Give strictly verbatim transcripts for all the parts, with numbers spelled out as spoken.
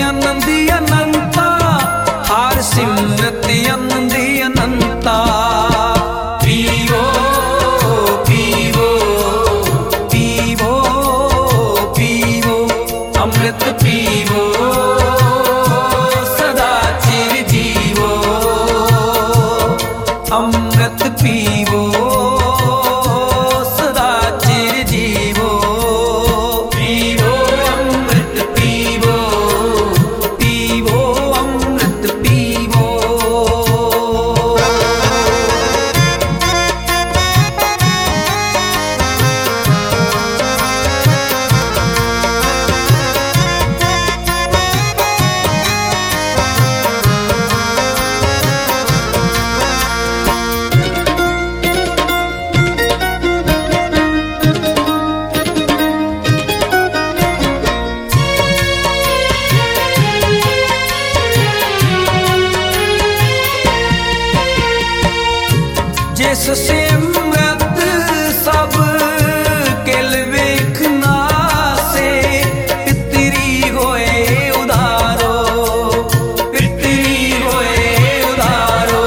आनंदी अनंता, हार सिमरत आनंदी अनंता। पीवो पीवो पीवो पीवो अमृत पीवो, सदा चिर जीवो। अमृत पीवो सदा चिर जीवो। पीवो अमृत पीवो, पीवो अमृत पीवो। जिस सिमरत सब किल वेखना से, पितरी होए उधारो, पितरी होए उधारो।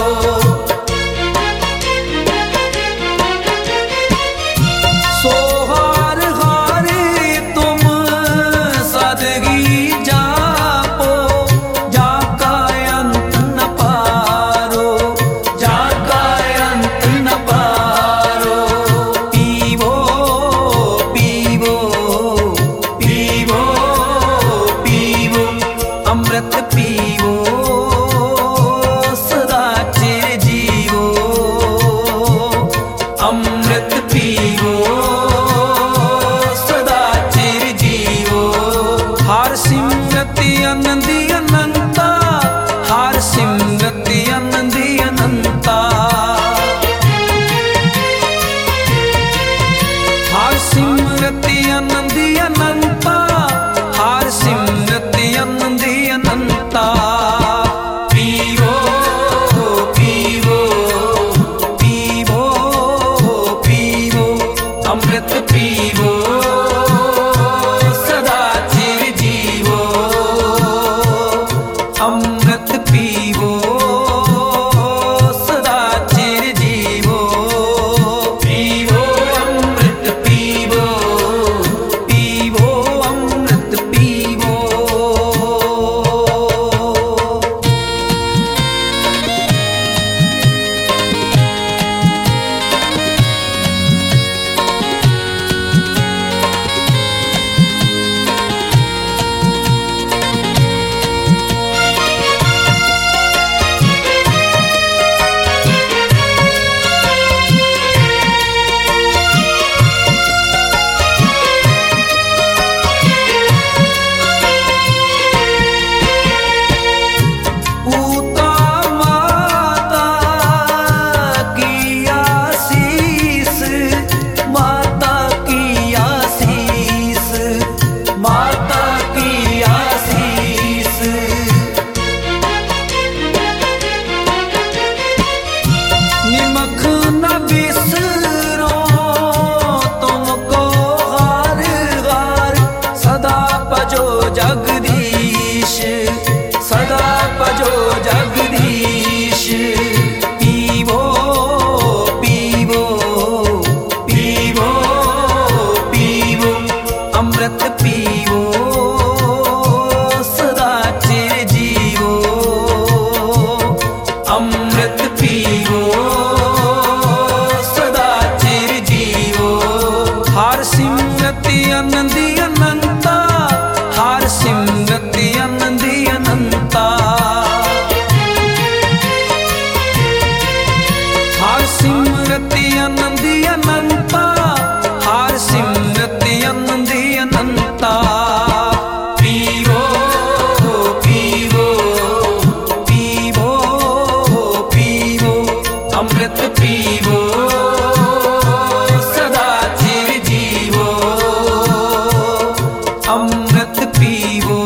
सोहार हार तुम सादगी जापो, जाका अंत न पारो, जाका न पारो। पीवो पीवो पीवो पीवो अमृत पीवो, सदा चिर जीवो। अमृत पीवो सदा चिर जीवो। हार सिमरत आनंदी अनंता, हार सिमरत आनंदी अनंता। हार सिमरत आनंदी अनंता, हार सिमरत आनंदी अनंता। पीवो पीवो पीवो पीवो अमृत पीवो, सदा चिर जीवो। अमृत पीवो सदा चिर जीवो। पीवो अमृत पीवो, पीवो अमृत पीवो। जगदीश सदा भजो जगदीश। पीवो पीवो पीवो पीवो अमृत पीवो, सदा चिर जीवो। अमृत पीवो सदा चिर जीवो। हार सिमरत आनंदी अनंता, हार सिमरत आनंदी अनंता। हार सिमरत आनंदी अनंता, हार सिमरत आनंदी अनंता। पीवो पीवो पीवो पीवो अमृत पीवो, सदा चिर जीवो। अमृत पीवो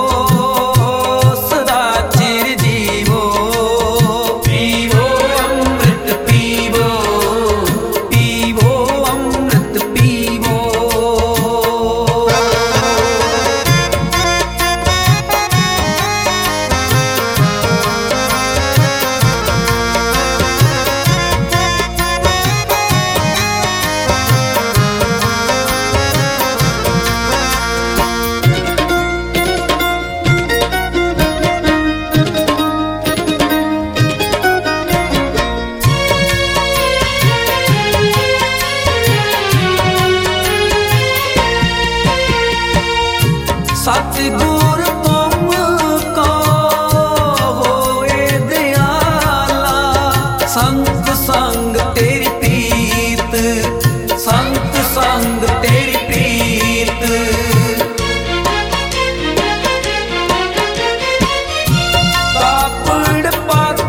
सदा चिर जीवो। पीवो अमृत पीवो, पीवो अमृत पीवो। सतगुर तुम को होए दयाला, संत संग तेरी प्रीत, संत संग तेरी प्रीत। कापड़ पत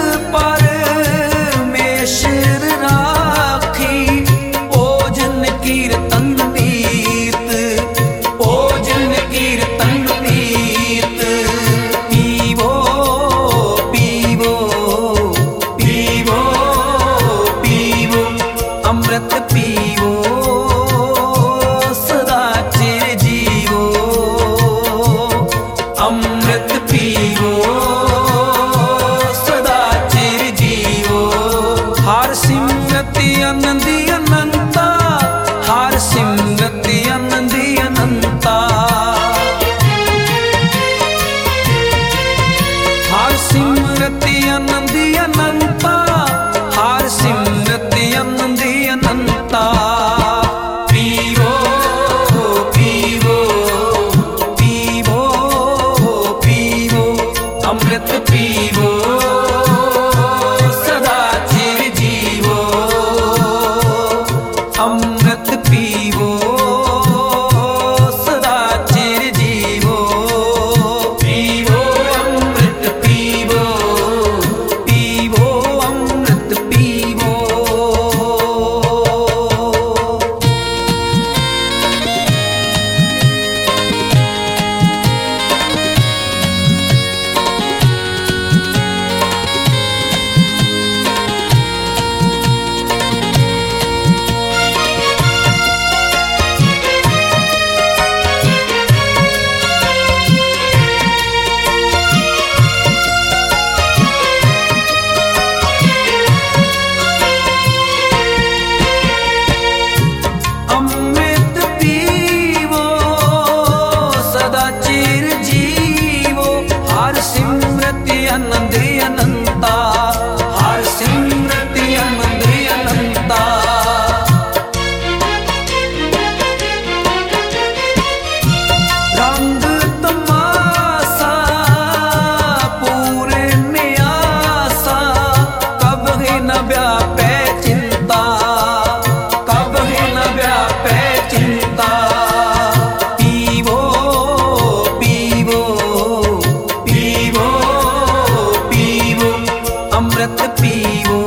परमेश्वर राखी, ओजन कीर्तन नीत, ओजन कीर्तन नीत। पीवो पीवो पीवो पीवो अमृत पीवो, सदा चिर जीवो, अमृत पीवो, सदा चिर जीवो। हर सिमरति आनंदी अनंता, हर सिमरति आनंदी अनंता। हर सिमरति आनंदी अनंता, हर सिमरति आनंदी अनंता। पीवो पीवो पीवो पीवो अमृत पीवो, सदा चिर जीवो, अमृत पीवो, सदा चिर जीवो। पीवो अमृत पीवो, पीवो अमृत पीवो। अमृत पीवो, सदा चिर जीवो, हर सिमरति आनंद अनंता, हर सिमरति आनंद अनंता। रंग तमाशा पूरे न्यासा, कब ही न व्यापे चिंता, कब ही न व्यापे चिंता। पीवो पीवो पीवो पीवो अमृत पीवो,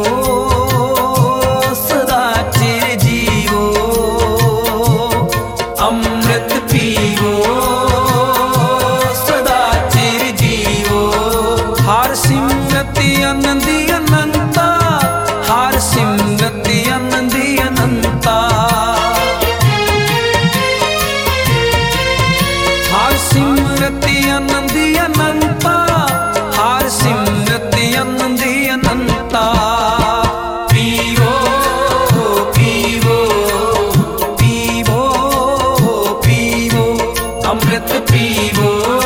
सदा चिर जीवो, अमृत पीवो, सदा चिर जीवो। हर सिमरति आनंदी अनंता, हर सिमरति आनंदी अनंता। हर सिमरति आनंदी अनंता, हर सिमरति आनंदी अनंता। पीवो पीवो पीवो पीवो अमृत पीवो,